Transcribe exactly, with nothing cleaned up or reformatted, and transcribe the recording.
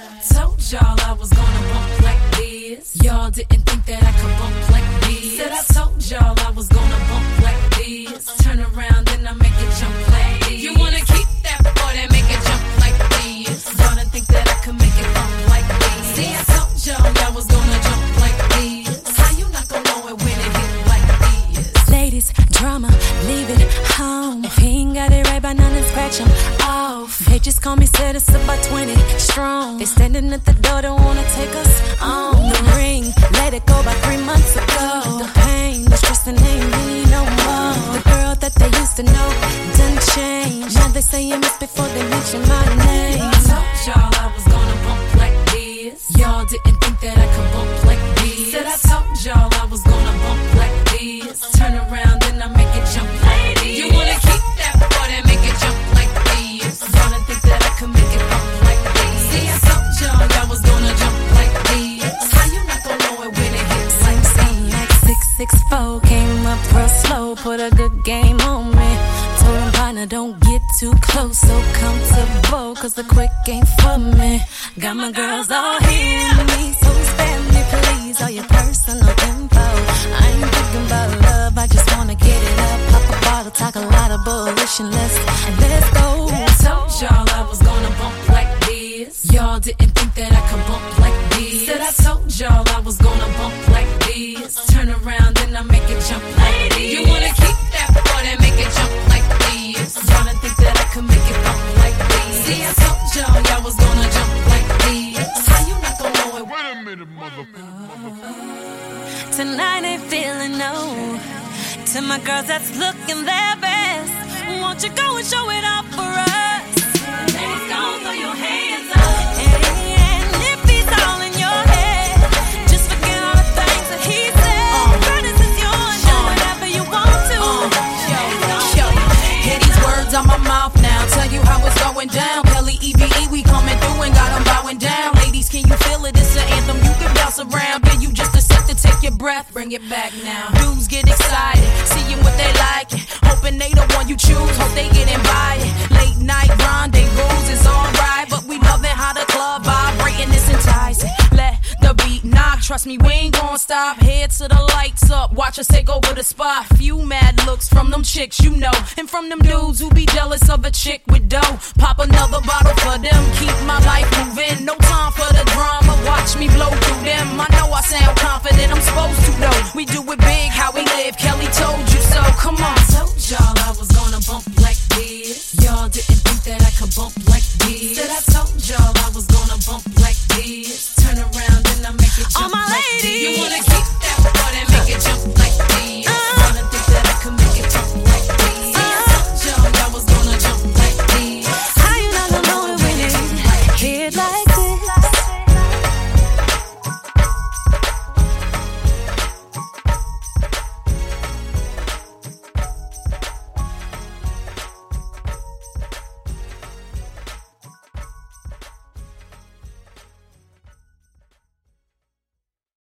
Told y'all I was gonna bump like this. Y'all didn't think that I could bump like this. Said I told y'all I was gonna bump like this. Turn around and I make it jump like this. You wanna keep that boy that make it jump like this. Y'all didn't think that I could make it bump like this. See, I told y'all I was gonna jump like this. How you not gonna know it when it hit like this? Ladies, drama, leave it home. If he ain't got it right by now, then scratch him off. They just call me citizen by twenty strong. They standing at the door, don't wanna take us on. The ring, let it go by three months ago. The pain, the stress, and ain't me no more. The girl that they used to know done changed. Now they say you miss before they mention my name. I told y'all I was gonna bump like this. Y'all didn't think that I could bump like this. Said I told y'all I was gonna bump like this. Turn around and I make it jump like this. You wanna keep that boy that make it jump like this. Y'all didn't think that I could make it bump like this. See, I told y'all I was gonna jump like this. How you not gonna know it when it hits like this? Like six six four, came up real slow, put a good game on me. Told him partner, don't get too close, so comfortable, cause the quick ain't for me. Got my girls all here with me, so spare me please all your personal info. I ain't thinking about love, I just wanna get it up. Pop a bottle, talk a lot of bullshit, and let's, and let's go. I told y'all I was gonna bump like this. Y'all didn't think that I could bump like this. Said I told y'all I was gonna bump like this. Turn around and I make it jump like this. You wanna keep that boy that make it jump like this. Y'all didn't think that I could make it bump like this. See, I told y'all I was gonna jump like this. How you not gonna know it? Wait a minute, motherfucker. Tonight ain't feeling no. To my girls that's looking their best, won't you go and show it off for us? Ladies, go throw your hands up. And if he's all in your head, just forget all the things that he said. Uh, this is yours, do whatever you want to. Uh, yo, yo, hear these words on my mouth now. Tell you how it's going down. Kelly E B E, we coming through and got them bowing down. Ladies, can you feel it? It's an anthem you can bounce around. Then you just accept to take your breath, bring it back now. Dudes get excited, seeing what they like, hoping they the one you choose, hope they get invited. Late night rendezvous is alright, but we loving how the club vibrating, it's enticing. Let the beat knock, trust me, we ain't gon' stop. Head to the lights up, watch us take over the spot. Few mad looks from them chicks, you know, and from them dudes who be jealous of a chick with dough. Pop another bottle for them, keep my life moving. No time for the drama, watch me blow through them. I know I sound confident, I'm supposed to though. We do it big, how we live, Kelly told you so. Come on, I told y'all I was gonna bump